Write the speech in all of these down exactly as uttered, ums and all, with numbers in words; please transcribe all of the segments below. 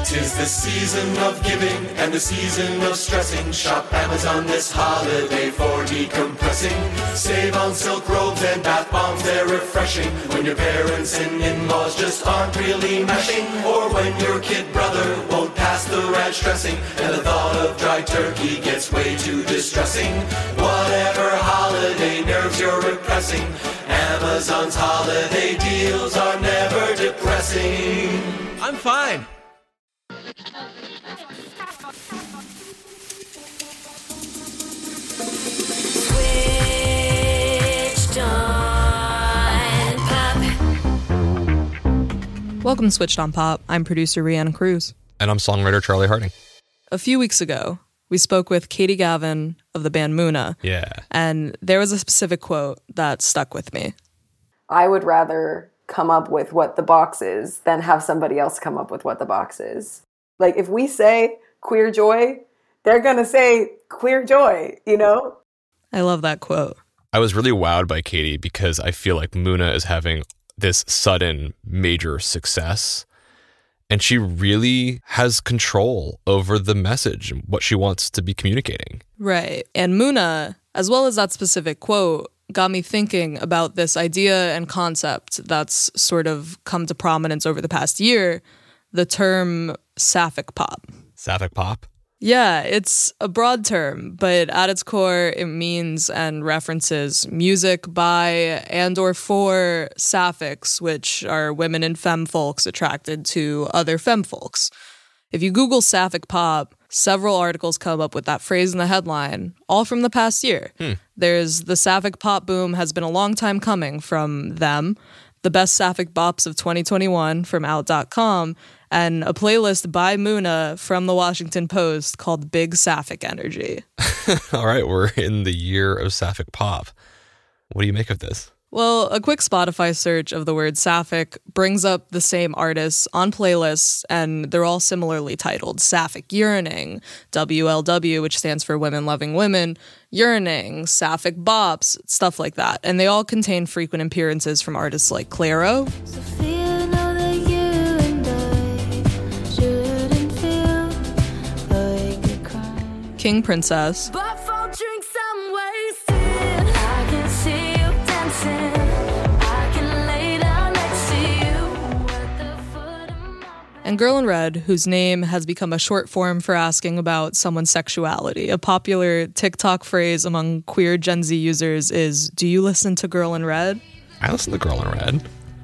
'Tis the season of giving and the season of stressing. Shop Amazon this holiday for decompressing. Save on silk robes and bath bombs, they're refreshing. When your parents and in-laws just aren't really meshing. Or when your kid brother won't pass the ranch dressing. And the thought of dry turkey gets way too distressing. Whatever holiday nerves you're repressing, Amazon's holiday deals are never depressing. I'm fine. Switched on Pop. Welcome to Switched on Pop. I'm producer Rhiannon Cruz. And I'm songwriter Charlie Harding. A few weeks ago, we spoke with Katie Gavin of the band Muna. Yeah. And there was a specific quote that stuck with me. I would rather come up with what the box is than have somebody else come up with what the box is. Like, if we say queer joy, they're going to say queer joy, you know? I love that quote. I was really wowed by Katie because I feel like Muna is having this sudden major success. And she really has control over the message and what she wants to be communicating. Right. And Muna, as well as that specific quote, got me thinking about this idea and concept that's sort of come to prominence over the past year, the term sapphic pop. Sapphic pop? Yeah, it's a broad term, but at its core, it means and references music by and or for sapphics, which are women and femme folks attracted to other femme folks. If you Google sapphic pop, several articles come up with that phrase in the headline, all from the past year. Hmm. There's the sapphic pop boom has been a long time coming from them, the best sapphic bops of twenty twenty-one from out dot com, and a playlist by Muna from the Washington Post called Big Sapphic Energy. All right, we're in the year of sapphic pop. What do you make of this? Well, a quick Spotify search of the word sapphic brings up the same artists on playlists, and they're all similarly titled. Sapphic Yearning, W L W, which stands for Women Loving Women, Yearning, Sapphic Bops, stuff like that. And they all contain frequent appearances from artists like Clairo, Sophia, know that you and I shouldn't feel like a crime. King Princess, But for drinks I'm wasted. I can see you dancing. I can lay down next to you at the foot of my and Girl in Red, whose name has become a short form for asking about someone's sexuality. A popular TikTok phrase among queer Gen Z users is, do you listen to Girl in Red? I listen to Girl in Red.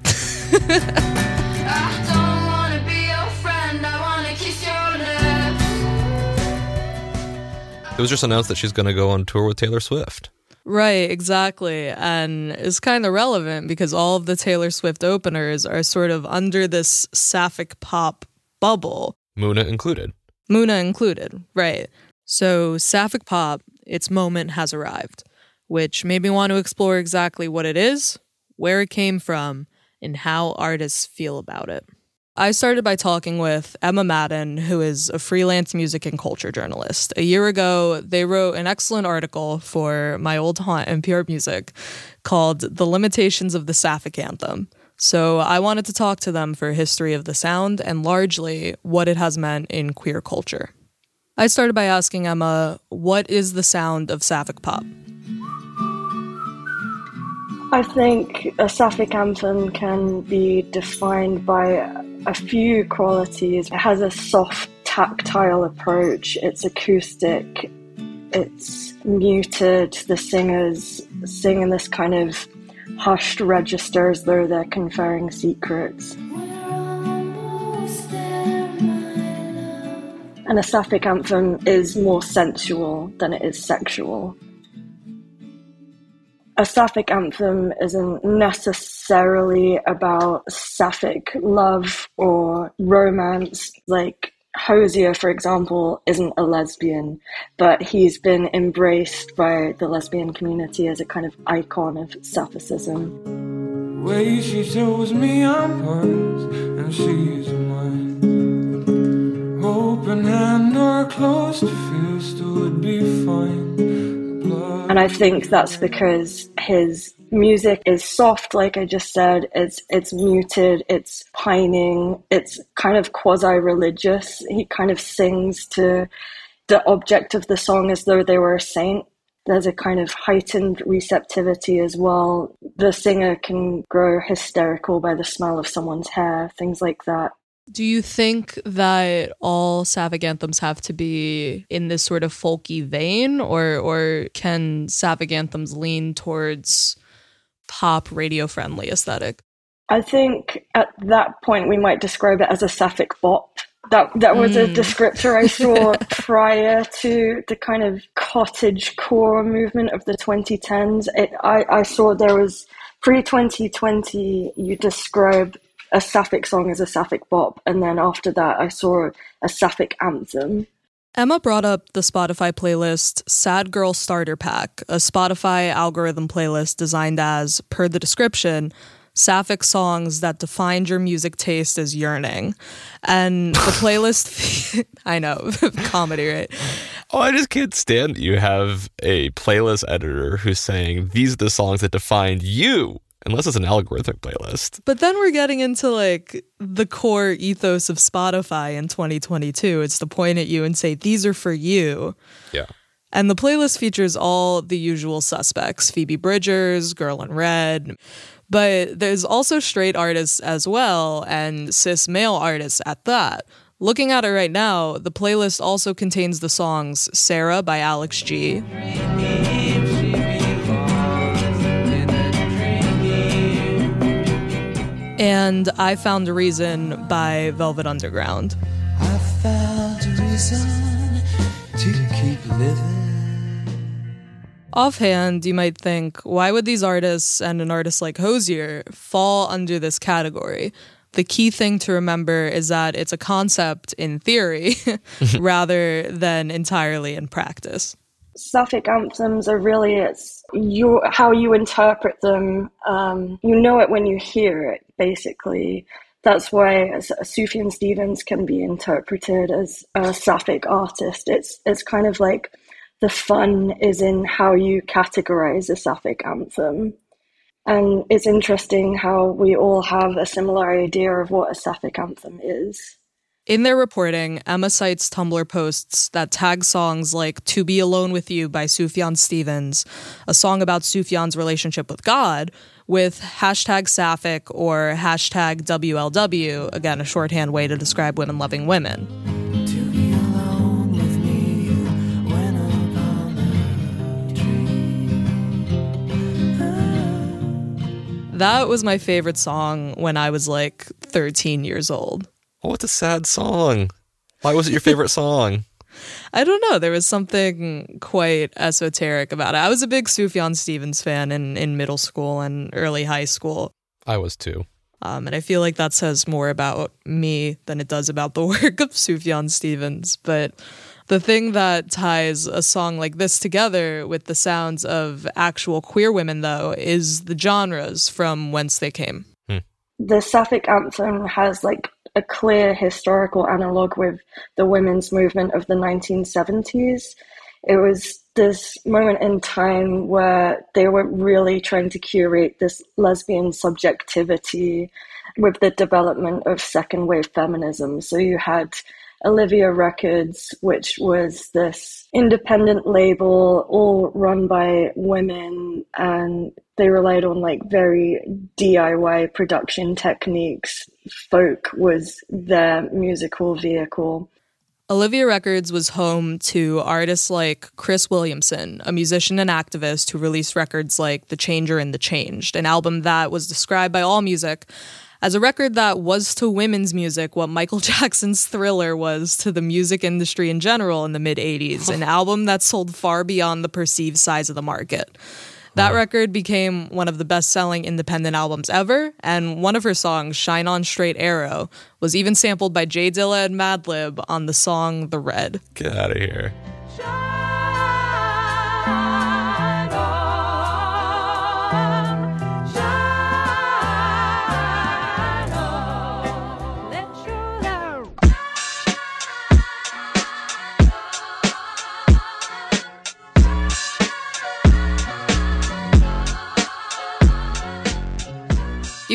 I don't wanna be your friend. I wanna kiss your lips. It was just announced that she's going to go on tour with Taylor Swift. Right, exactly. And it's kind of relevant because all of the Taylor Swift openers are sort of under this sapphic pop bubble. Muna included. Muna included, right. So sapphic pop, its moment has arrived, which made me want to explore exactly what it is, where it came from, and how artists feel about it. I started by talking with Emma Madden, who is a freelance music and culture journalist. A year ago, they wrote an excellent article for my old haunt, N P R Music, called The Limitations of the Sapphic Anthem. So I wanted to talk to them for a history of the sound and largely what it has meant in queer culture. I started by asking Emma, what is the sound of sapphic pop? I think a sapphic anthem can be defined by a few qualities. It has a soft, tactile approach. It's acoustic. It's muted. The singers sing in this kind of hushed register as though they're conferring secrets. And a sapphic anthem is more sensual than it is sexual. A sapphic anthem isn't necessarily about sapphic love or romance. Like Hosier, for example, isn't a lesbian, but he's been embraced by the lesbian community as a kind of icon of sapphicism. Way she tells me I'm hers and she's mine. Open hand or closed fist would be fine. And I think that's because his music is soft, like I just said. It's it's muted, it's pining, it's kind of quasi-religious. He kind of sings to the object of the song as though they were a saint. There's a kind of heightened receptivity as well. The singer can grow hysterical by the smell of someone's hair, things like that. Do you think that all Sapphic anthems have to be in this sort of folky vein, or or can Sapphic anthems lean towards pop radio-friendly aesthetic? I think at that point we might describe it as a Sapphic bop. That that was mm. a descriptor I saw prior to the kind of cottagecore movement of the twenty tens. It, I, I saw there was, pre-twenty twenty, you described a Sapphic song as a Sapphic bop, and then after that I saw a Sapphic anthem. Emma brought up the Spotify playlist Sad Girl Starter Pack, a Spotify algorithm playlist designed as, per the description, Sapphic songs that defined your music taste as yearning. And the playlist, I know, comedy, right? Oh, I just can't stand that you have a playlist editor who's saying, these are the songs that defined you, unless it's an algorithmic playlist. But then we're getting into like the core ethos of Spotify in twenty twenty-two. It's to point at you and say, these are for you. Yeah. And the playlist features all the usual suspects, Phoebe Bridgers, Girl in Red. But there's also straight artists as well, and cis male artists at that. Looking at it right now, the playlist also contains the songs Sarah by Alex G, and I Found a Reason by Velvet Underground. I found a reason to keep living. Offhand, you might think, why would these artists and an artist like Hozier fall under this category? The key thing to remember is that it's a concept in theory rather than entirely in practice. Sapphic anthems are really, it's you, how you interpret them. Um, you know it when you hear it, basically. That's why Sufjan Stevens can be interpreted as a Sapphic artist. It's it's kind of like the fun is in how you categorize a Sapphic anthem. And it's interesting how we all have a similar idea of what a Sapphic anthem is. In their reporting, Emma cites Tumblr posts that tag songs like To Be Alone With You by Sufjan Stevens, a song about Sufjan's relationship with God, with hashtag Sapphic or hashtag W L W, again, a shorthand way to describe women loving women. To be alone with me when I'm on a tree. That was my favorite song when I was like thirteen years old. Oh, what's a sad song? Why was it your favorite song? I don't know. There was something quite esoteric about it. I was a big Sufjan Stevens fan in, in middle school and early high school. I was too. Um, and I feel like that says more about me than it does about the work of Sufjan Stevens. But the thing that ties a song like this together with the sounds of actual queer women, though, is the genres from whence they came. Hmm. The Sapphic anthem has like a clear historical analog with the women's movement of the nineteen seventies. It was this moment in time where they were really trying to curate this lesbian subjectivity with the development of second wave feminism. So you had Olivia Records, which was this independent label all run by women, and they relied on like very D I Y production techniques. Folk was their musical vehicle. Olivia Records was home to artists like Chris Williamson, a musician and activist who released records like The Changer and The Changed, an album that was described by AllMusic as a record that was to women's music what Michael Jackson's Thriller was to the music industry in general in the mid-eighties, an album that sold far beyond the perceived size of the market. That record became one of the best-selling independent albums ever, and one of her songs, Shine On Straight Arrow, was even sampled by Jay Dilla and Madlib on the song The Red. Get out of here.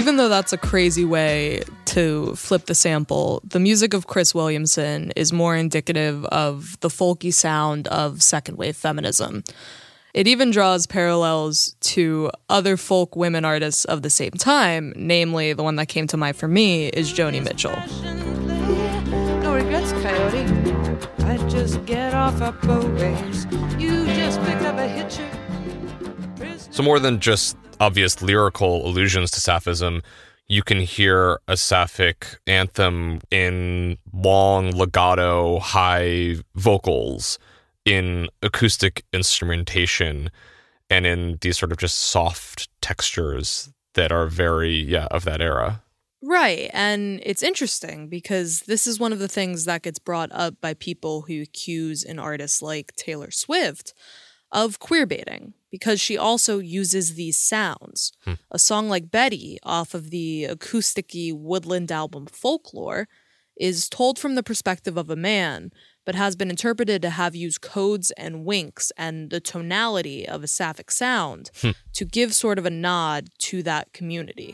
Even though that's a crazy way to flip the sample, the music of Chris Williamson is more indicative of the folky sound of second wave feminism. It even draws parallels to other folk women artists of the same time, namely the one that came to mind for me is Joni Mitchell. No regrets, Coyote. I just get off a boat race. You just picked up a hitcher. So more than just obvious lyrical allusions to Sapphism, you can hear a Sapphic anthem in long legato high vocals, in acoustic instrumentation, and in these sort of just soft textures that are very, yeah, of that era. Right, and it's interesting because this is one of the things that gets brought up by people who accuse an artist like Taylor Swift of queerbaiting, because she also uses these sounds. Hmm. A song like Betty off of the acoustic-y Woodland album Folklore is told from the perspective of a man, but has been interpreted to have used codes and winks and the tonality of a Sapphic sound hmm. to give sort of a nod to that community.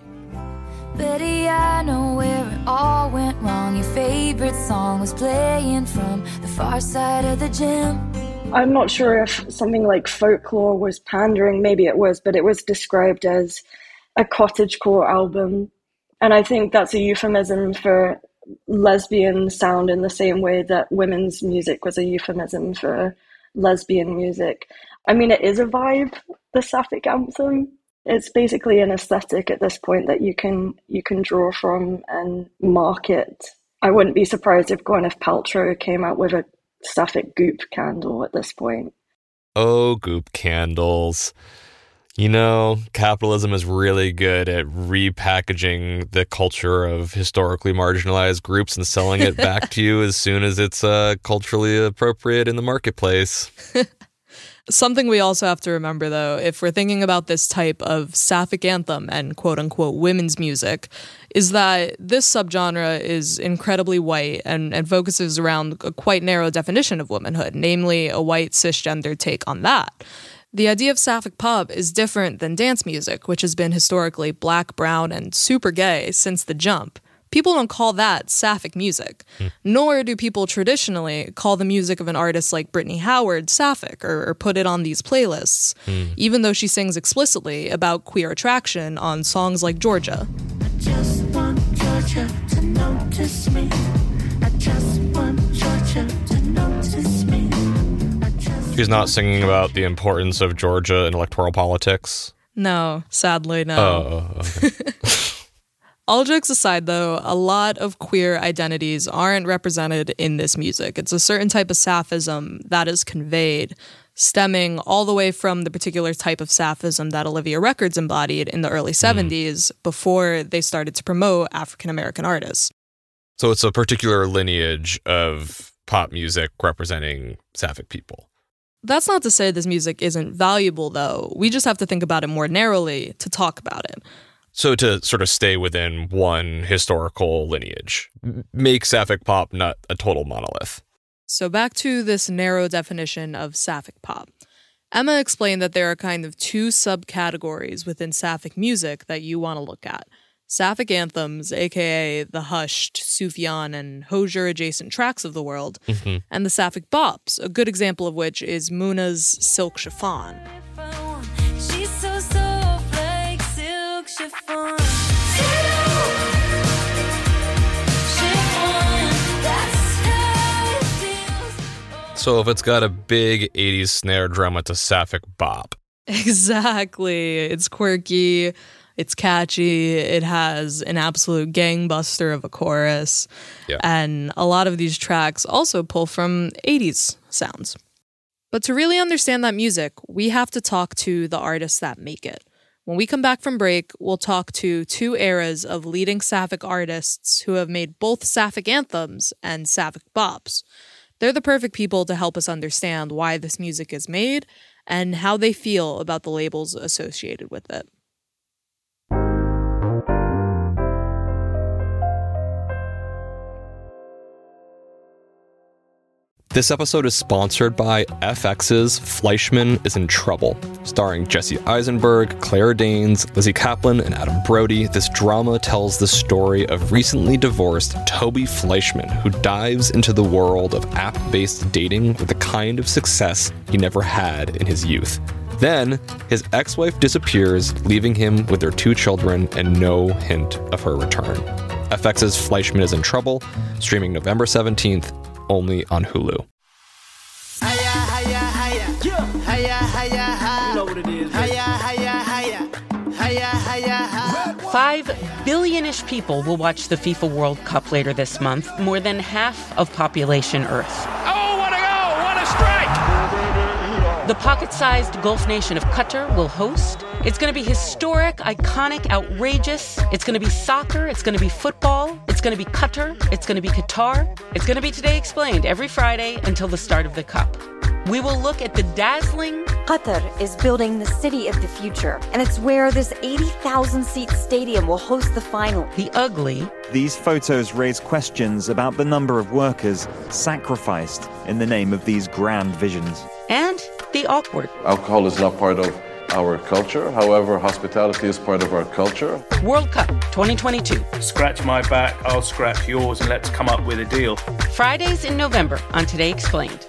Betty, I know where it all went wrong. Your favorite song was playing from the far side of the gym. I'm not sure if something like Folklore was pandering, maybe it was, but it was described as a cottagecore album. And I think that's a euphemism for lesbian sound in the same way that women's music was a euphemism for lesbian music. I mean, it is a vibe, the Sapphic anthem. It's basically an aesthetic at this point that you can you can draw from and market. I wouldn't be surprised if Gwyneth Paltrow came out with a Sapphic goop candle at this point. Oh, goop candles. You know, capitalism is really good at repackaging the culture of historically marginalized groups and selling it back to you as soon as it's uh, culturally appropriate in the marketplace. Something we also have to remember, though, if we're thinking about this type of Sapphic anthem and quote-unquote women's music, is that this subgenre is incredibly white and, and focuses around a quite narrow definition of womanhood, namely a white cisgender take on that. The idea of Sapphic pop is different than dance music, which has been historically black, brown, and super gay since the jump. People don't call that Sapphic music, mm. nor do people traditionally call the music of an artist like Brittany Howard Sapphic or, or put it on these playlists, mm. even though she sings explicitly about queer attraction on songs like Georgia. I just want Georgia to notice me. I just want Georgia to notice me. She's not singing about the importance of Georgia in electoral politics? No, sadly, no. Oh, okay. All jokes aside, though, a lot of queer identities aren't represented in this music. It's a certain type of Sapphism that is conveyed, stemming all the way from the particular type of Sapphism that Olivia Records embodied in the early seventies mm. before they started to promote African-American artists. So it's a particular lineage of pop music representing Sapphic people. That's not to say this music isn't valuable, though. We just have to think about it more narrowly to talk about it. So to sort of stay within one historical lineage, make Sapphic pop not a total monolith. So back to this narrow definition of Sapphic pop. Emma explained that there are kind of two subcategories within Sapphic music that you want to look at. Sapphic anthems, aka the hushed, Sufjan, and Hozier-adjacent tracks of the world, mm-hmm. and the Sapphic bops, a good example of which is Muna's Silk Chiffon. She's so soft like silk chiffon. So if it's got a big eighties snare drum, it's a Sapphic bop. Exactly. It's quirky. It's catchy. It has an absolute gangbuster of a chorus. Yeah. And a lot of these tracks also pull from eighties sounds. But to really understand that music, we have to talk to the artists that make it. When we come back from break, we'll talk to two eras of leading Sapphic artists who have made both Sapphic anthems and Sapphic bops. They're the perfect people to help us understand why this music is made and how they feel about the labels associated with it. This episode is sponsored by F X's Fleischman is in Trouble. Starring Jesse Eisenberg, Claire Danes, Lizzie Kaplan, and Adam Brody, this drama tells the story of recently divorced Toby Fleischman, who dives into the world of app-based dating with the kind of success he never had in his youth. Then, his ex-wife disappears, leaving him with their two children and no hint of her return. F X's Fleischman is in Trouble, streaming November seventeenth, only on Hulu. Hiya, hiya, hiya. Hiya, hiya, hiya. You know what it is. Hiya, hiya, hiya. Hiya, hiya, hiya. Five billion-ish people will watch the FIFA World Cup later this month, more than half of population Earth. Oh, what a goal! What a strike! The pocket-sized Gulf nation of Qatar will host. It's going to be historic, iconic, outrageous. It's going to be soccer. It's going to be football. It's going to be Qatar. It's going to be Qatar. It's going to be Today Explained every Friday until the start of the Cup. We will look at the dazzling... Qatar is building the city of the future, and it's where this eighty thousand seat stadium will host the final. The ugly... These photos raise questions about the number of workers sacrificed in the name of these grand visions. And the awkward. Alcohol is not part of our culture. However, hospitality is part of our culture. World Cup twenty twenty-two. Scratch my back, I'll scratch yours, and let's come up with a deal. Fridays in November on Today Explained.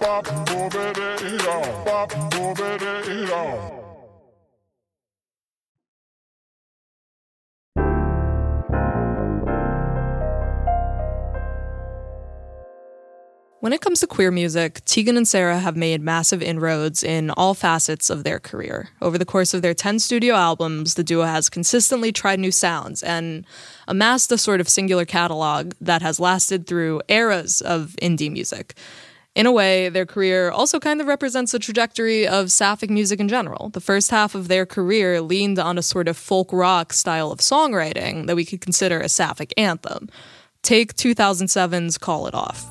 When it comes to queer music, Tegan and Sara have made massive inroads in all facets of their career. Over the course of their ten studio albums, the duo has consistently tried new sounds and amassed a sort of singular catalog that has lasted through eras of indie music. In a way, their career also kind of represents the trajectory of sapphic music in general. The first half of their career leaned on a sort of folk rock style of songwriting that we could consider a sapphic anthem. Take two thousand seven's Call It Off.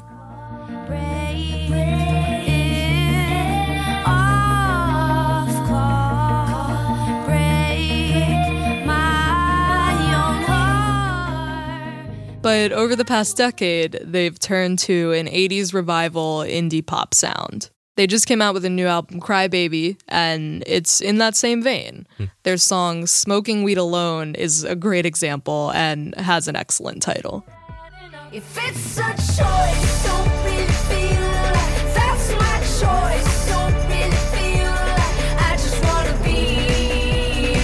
But over the past decade, they've turned to an eighties revival indie pop sound. They just came out with a new album, Cry Baby, and it's in that same vein. Hmm. Their song Smoking Weed Alone is a great example and has an excellent title. If it's a choice, don't really feel like that's my choice. Don't really feel like I just want to be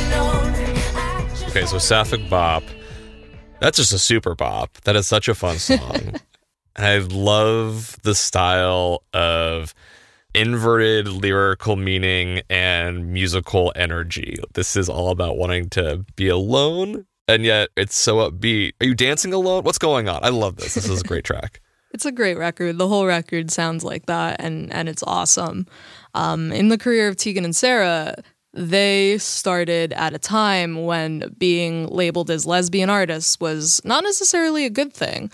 alone. Okay, so Sapphic Bop. That's just a super bop. That is such a fun song. And I love the style of inverted lyrical meaning and musical energy. This is all about wanting to be alone, and yet it's so upbeat. Are you dancing alone? What's going on? I love this. This is a great track. It's a great record. The whole record sounds like that, and, and it's awesome. Um, in the career of Tegan and Sara, they started at a time when being labeled as lesbian artists was not necessarily a good thing.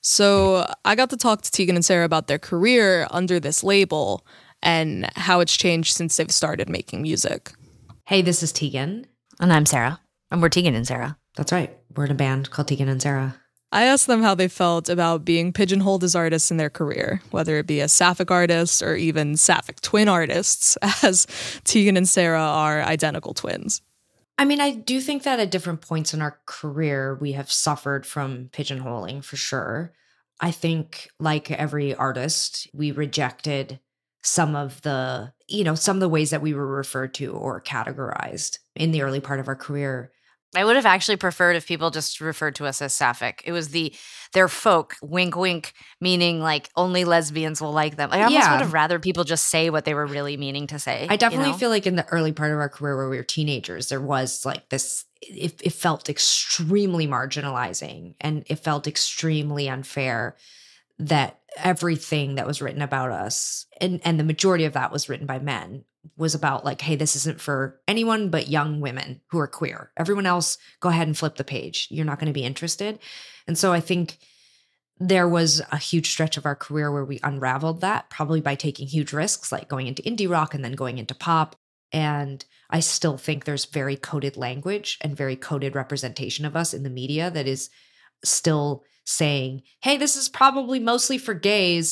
So I got to talk to Tegan and Sara about their career under this label and how it's changed since they've started making music. Hey, this is Tegan. And I'm Sara. And we're Tegan and Sara. That's right. We're in a band called Tegan and Sara. I asked them how they felt about being pigeonholed as artists in their career, whether it be a sapphic artist or even sapphic twin artists, as Tegan and Sara are identical twins. I mean, I do think that at different points in our career, we have suffered from pigeonholing for sure. I think, like every artist, we rejected some of the, you know, some of the ways that we were referred to or categorized in the early part of our career. I would have actually preferred if people just referred to us as sapphic. It was the, they're folk, wink, wink, meaning like only lesbians will like them. Like, I almost Yeah. would have rather people just say what they were really meaning to say. I definitely you know? feel like in the early part of our career where we were teenagers, there was like this, it, it felt extremely marginalizing and it felt extremely unfair that everything that was written about us, and, and the majority of that was written by men, was about like, hey, this isn't for anyone but young women who are queer. Everyone else, go ahead and flip the page. You're not going to be interested. And so I think there was a huge stretch of our career where we unraveled that, probably by taking huge risks, like going into indie rock and then going into pop. And I still think there's very coded language and very coded representation of us in the media that is still saying, hey, this is probably mostly for gays.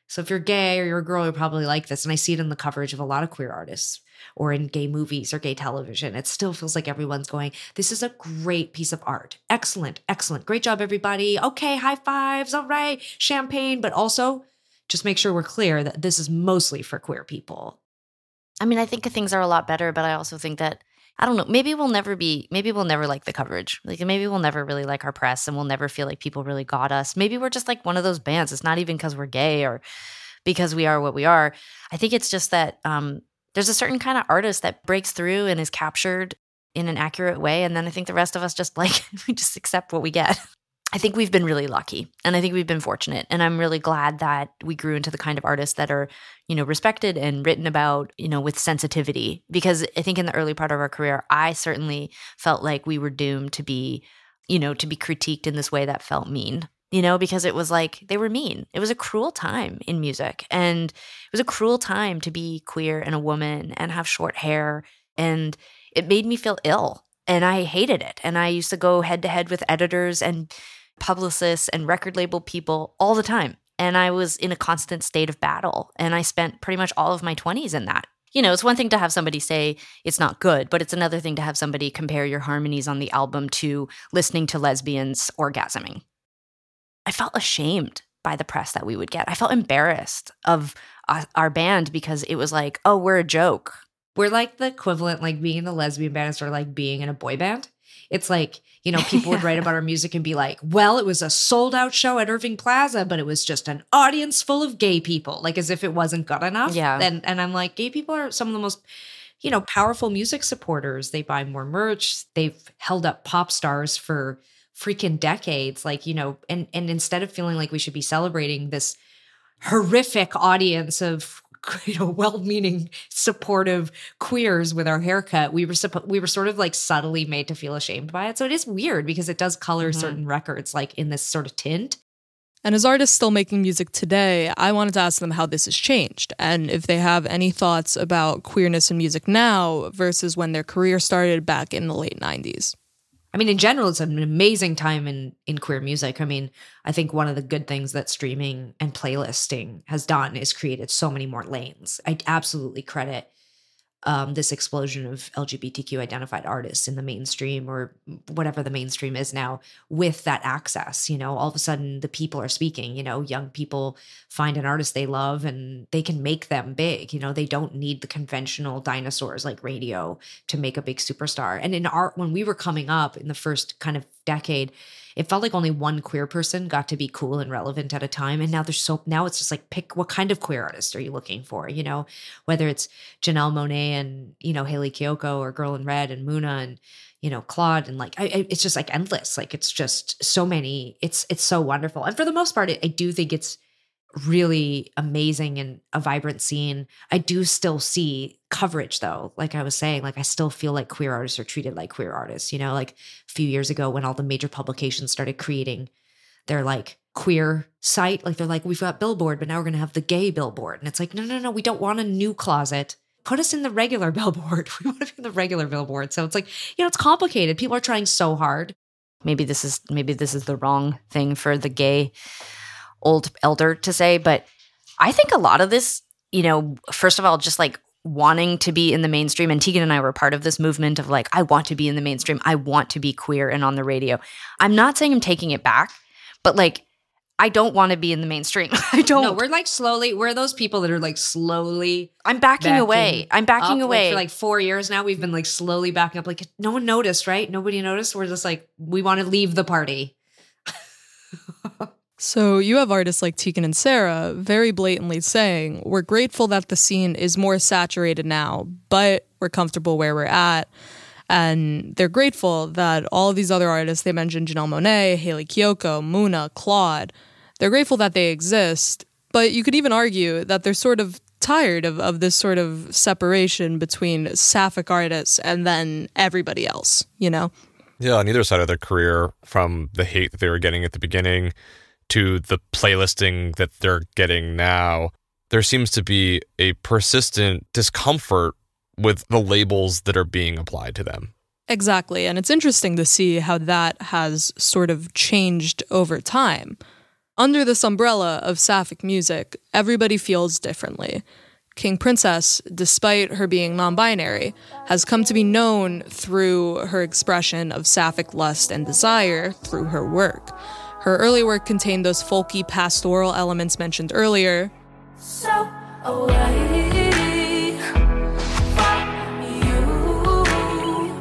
So if you're gay or you're a girl, you'll probably like this. And I see it in the coverage of a lot of queer artists or in gay movies or gay television. It still feels like everyone's going, this is a great piece of art. Excellent, excellent. Great job, everybody. Okay, high fives. All right, champagne. But also just make sure we're clear that this is mostly for queer people. I mean, I think things are a lot better, but I also think that, I don't know, maybe we'll never be, maybe we'll never like the coverage. Like maybe we'll never really like our press and we'll never feel like people really got us. Maybe we're just like one of those bands. It's not even because we're gay or because we are what we are. I think it's just that um, there's a certain kind of artist that breaks through and is captured in an accurate way. And then I think the rest of us just like, we just accept what we get. I think we've been really lucky and I think we've been fortunate. And I'm really glad that we grew into the kind of artists that are, you know, respected and written about, you know, with sensitivity. Because I think in the early part of our career, I certainly felt like we were doomed to be, you know, to be critiqued in this way that felt mean, you know, because it was like they were mean. It was a cruel time in music. And it was a cruel time to be queer and a woman and have short hair. And it made me feel ill. And I hated it. And I used to go head to head with editors and publicists and record label people all the time. And I was in a constant state of battle. And I spent pretty much all of my twenties in that. You know, it's one thing to have somebody say it's not good, but it's another thing to have somebody compare your harmonies on the album to listening to lesbians orgasming. I felt ashamed by the press that we would get. I felt embarrassed of uh, our band because it was like, oh, we're a joke. We're like the equivalent, like being in a lesbian band is sort of like being in a boy band. It's like, you know, people would write about our music and be like, well, it was a sold out show at Irving Plaza, but it was just an audience full of gay people, like as if it wasn't good enough. Yeah. And, and I'm like, gay people are some of the most, you know, powerful music supporters. They buy more merch. They've held up pop stars for freaking decades. Like, you know, and, and instead of feeling like we should be celebrating this horrific audience of, you know, well-meaning, supportive queers with our haircut, we were suppo- we were sort of like subtly made to feel ashamed by it. So it is weird because it does color Mm-hmm. certain records like in this sort of tint. And as artists still making music today, I wanted to ask them how this has changed and if they have any thoughts about queerness in music now versus when their career started back in the late nineties. I mean, in general, it's an amazing time in, in queer music. I mean, I think one of the good things that streaming and playlisting has done is created so many more lanes. I absolutely credit um, this explosion of L G B T Q identified artists in the mainstream or whatever the mainstream is now with that access. You know, all of a sudden the people are speaking, you know, young people find an artist they love and they can make them big. You know, they don't need the conventional dinosaurs like radio to make a big superstar. And in art, when we were coming up in the first kind of decade, it felt like only one queer person got to be cool and relevant at a time. And now there's so, now it's just like, pick what kind of queer artist are you looking for? You know, whether it's Janelle Monáe and, you know, Hayley Kiyoko or Girl in Red and Muna and, you know, Claude. And like, I, I, it's just like endless. Like, it's just so many, it's, it's so wonderful. And for the most part, it, I do think it's really amazing and a vibrant scene. I do still see coverage though. Like I was saying, like I still feel like queer artists are treated like queer artists, you know, like a few years ago when all the major publications started creating their like queer site, like they're like, we've got Billboard, but now we're going to have the gay Billboard. And it's like, no, no, no, we don't want a new closet. Put us in the regular Billboard. We want to be in the regular Billboard. So it's like, you know, it's complicated. People are trying so hard. Maybe this is, maybe this is the wrong thing for the gay old elder to say, but I think a lot of this, you know, first of all, just like wanting to be in the mainstream, and Tegan and I were part of this movement of like, I want to be in the mainstream. I want to be queer and on the radio. I'm not saying I'm taking it back, but like, I don't want to be in the mainstream. I don't. No, we're like slowly, we're those people that are like slowly. I'm backing, backing away. I'm backing up. away. Like for like four years now, we've been like slowly backing up. Like no one noticed, right? Nobody noticed. We're just like, we want to leave the party. So you have artists like Tegan and Sara very blatantly saying, we're grateful that the scene is more saturated now, but we're comfortable where we're at. And they're grateful that all of these other artists, they mentioned Janelle Monáe, Hayley Kiyoko, Muna, Claude, they're grateful that they exist. But you could even argue that they're sort of tired of, of this sort of separation between sapphic artists and then everybody else, you know? Yeah, on either side of their career, from the hate that they were getting at the beginning to the playlisting that they're getting now, there seems to be a persistent discomfort with the labels that are being applied to them. Exactly. And it's interesting to see how that has sort of changed over time. Under this umbrella of sapphic music, everybody feels differently. King Princess, despite her being non-binary, has come to be known through her expression of sapphic lust and desire through her work. Her early work contained those folky pastoral elements mentioned earlier. So away from you.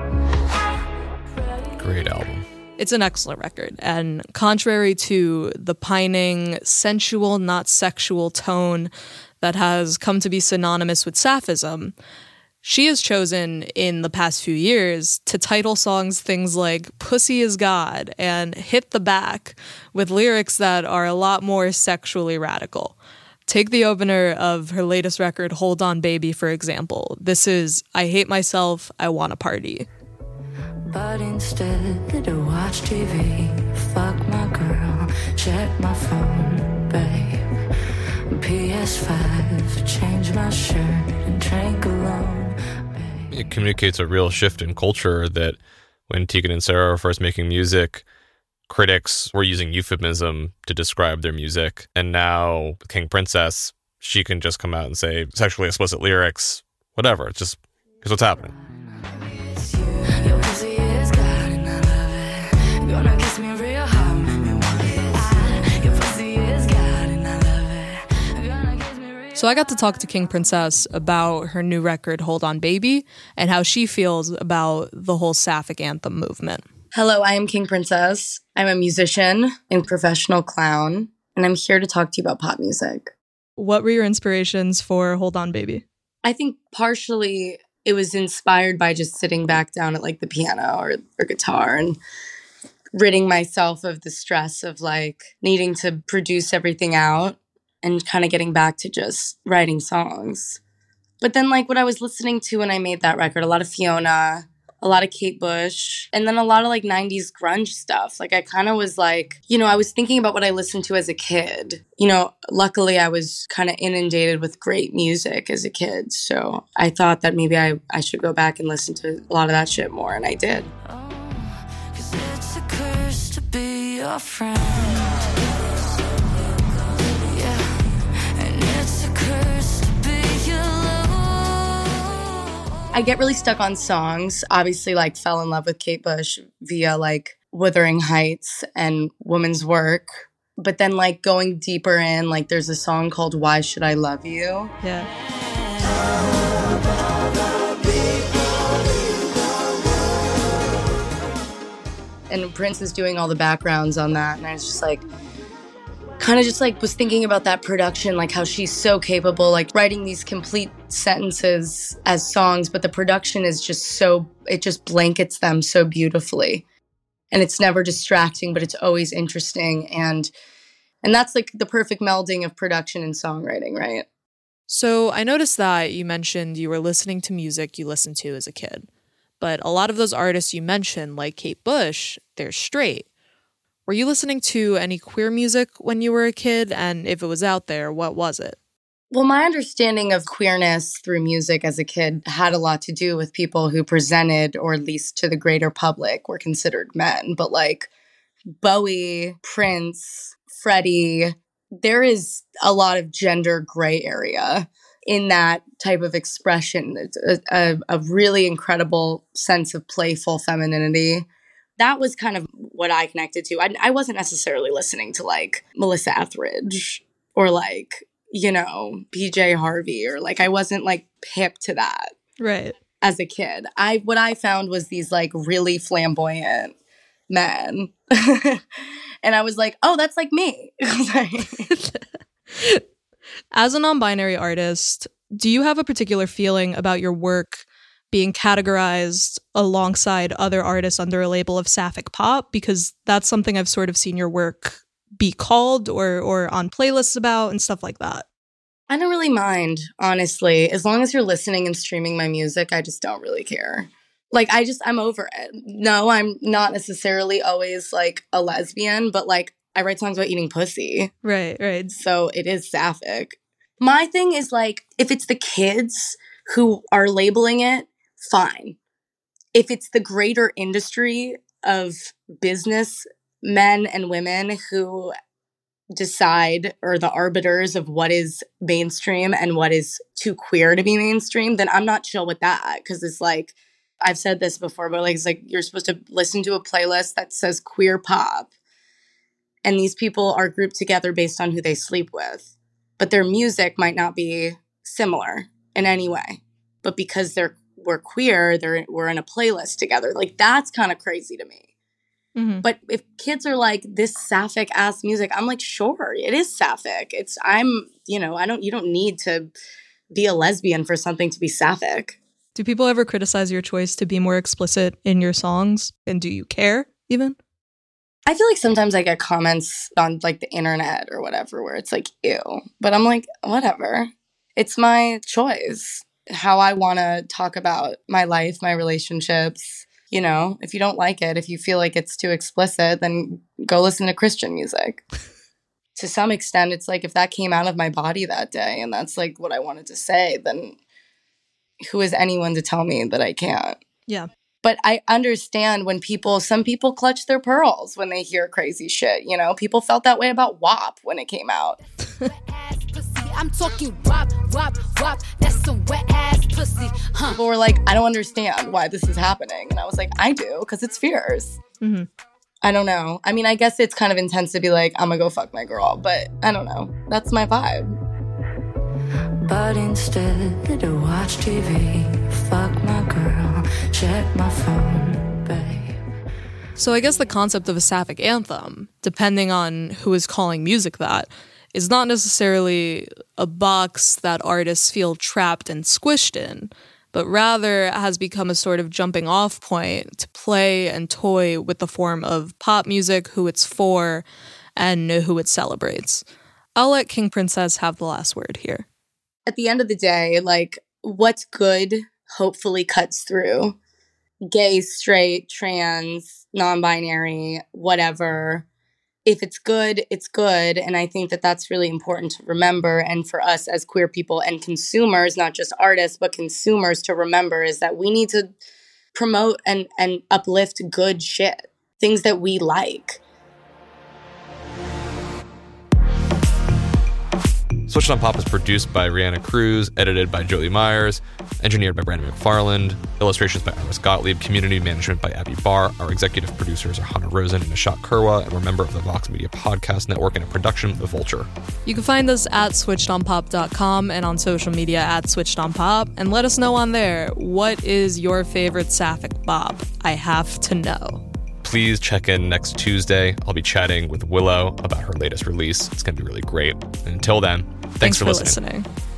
Great album. It's an excellent record, and contrary to the pining, sensual, not sexual tone that has come to be synonymous with sapphism, she has chosen in the past few years to title songs things like Pussy is God and Hit the Back with lyrics that are a lot more sexually radical. Take the opener of her latest record, Hold On Baby, for example. This is I Hate Myself, I Wanna Party. But instead I watch T V, fuck my girl, check my phone, babe. P S five, change my shirt and drink alone. It communicates a real shift in culture that when Tegan and Sara were first making music, critics were using euphemism to describe their music. And now King Princess, she can just come out and say sexually explicit lyrics, whatever. It's just, here's what's happening. Your pussy is God and I love it. Gonna kiss me real hard, make me want it. Your pussy is God and I love it. Gonna kiss me real. So I got to talk to King Princess about her new record, Hold On Baby, and how she feels about the whole sapphic anthem movement. Hello, I am King Princess. I'm a musician and professional clown, and I'm here to talk to you about pop music. What were your inspirations for Hold On Baby? I think partially it was inspired by just sitting back down at like the piano or, or guitar and ridding myself of the stress of like needing to produce everything out and kind of getting back to just writing songs. But then like what I was listening to when I made that record, a lot of Fiona, a lot of Kate Bush, and then a lot of like nineties grunge stuff. Like I kind of was like, you know, I was thinking about what I listened to as a kid. You know, luckily I was kind of inundated with great music as a kid. So I thought that maybe I, I should go back and listen to a lot of that shit more, and I did. Cause it's a curse to be your friend. Yeah, and it's a curse to be your love. I get really stuck on songs. Obviously, like, fell in love with Kate Bush via, like, Wuthering Heights and Woman's Work. But then, like, going deeper in, like, there's a song called Why Should I Love You? Yeah. And Prince is doing all the backgrounds on that. And I was just like, kind of just like was thinking about that production, like how she's so capable, like writing these complete sentences as songs, but the production is just so, it just blankets them so beautifully. And it's never distracting, but it's always interesting. And and that's like the perfect melding of production and songwriting, right? So I noticed that you mentioned you were listening to music you listened to as a kid. But a lot of those artists you mentioned, like Kate Bush, they're straight. Were you listening to any queer music when you were a kid? And if it was out there, what was it? Well, my understanding of queerness through music as a kid had a lot to do with people who presented, or at least to the greater public, were considered men. But like Bowie, Prince, Freddie, there is a lot of gender gray area in that type of expression. It's a, a, a really incredible sense of playful femininity. That was kind of what I connected to. I, I wasn't necessarily listening to like Melissa Etheridge or like, you know, P J Harvey, or like I wasn't like hip to that. Right. As a kid. I what I found was these like really flamboyant men. And I was like, oh, that's like me. As a non-binary artist, do you have a particular feeling about your work being categorized alongside other artists under a label of sapphic pop? Because that's something I've sort of seen your work be called or or on playlists about and stuff like that. I don't really mind, honestly. As long as you're listening and streaming my music, I just don't really care. Like, I just, I'm over it. No, I'm not necessarily always like a lesbian, but like I write songs about eating pussy. Right, right. So it is sapphic. My thing is like, if it's the kids who are labeling it, fine. If it's the greater industry of business men and women who decide or the arbiters of what is mainstream and what is too queer to be mainstream, then I'm not chill with that. Because it's like, I've said this before, but like, it's like you're supposed to listen to a playlist that says queer pop. And these people are grouped together based on who they sleep with. But their music might not be similar in any way. But because they're we're queer, they're we're in a playlist together. Like, that's kind of crazy to me. Mm-hmm. But if kids are like, this sapphic ass music, I'm like, sure, it is sapphic. It's I'm, you know, I don't you don't need to be a lesbian for something to be sapphic. Do people ever criticize your choice to be more explicit in your songs? And do you care even? I feel like sometimes I get comments on like the internet or whatever where it's like, ew. But I'm like, whatever. It's my choice. How I want to talk about my life, my relationships. You know, if you don't like it, if you feel like it's too explicit, then go listen to Christian music. To some extent, it's like if that came out of my body that day and that's like what I wanted to say, then who is anyone to tell me that I can't? Yeah. But I understand when people, some people clutch their pearls when they hear crazy shit. You know, people felt that way about W A P when it came out. I'm talking wop, wop, wop. That's some wet ass pussy. Huh. People were like, I don't understand why this is happening. And I was like, I do, because it's fierce. Mm-hmm. I don't know. I mean, I guess it's kind of intense to be like, I'm going to go fuck my girl. But I don't know. That's my vibe. But instead to watch T V, fuck my girl, check my phone, babe. So I guess the concept of a sapphic anthem, depending on who is calling music that, is not necessarily a box that artists feel trapped and squished in, but rather has become a sort of jumping off point to play and toy with the form of pop music, who it's for, and who it celebrates. I'll let King Princess have the last word here. At the end of the day, like, what's good hopefully cuts through. Gay, straight, trans, non-binary, whatever. If it's good, it's good. And I think that that's really important to remember. And for us as queer people and consumers, not just artists, but consumers to remember is that we need to promote and, and uplift good shit. Things that we like. Switched on Pop is produced by Rihanna Cruz, edited by Jolie Myers, engineered by Brandon McFarland, illustrations by Iris Gottlieb, community management by Abby Barr. Our executive producers are Hannah Rosen and Nishat Kurwa, and we're a member of the Vox Media Podcast Network and a production of The Vulture. You can find us at switched on pop dot com and on social media at switchedonpop, and let us know on there, what is your favorite sapphic bop? I have to know. Please check in next Tuesday. I'll be chatting with Willow about her latest release. It's going to be really great. And until then, thanks, thanks for, for listening. listening.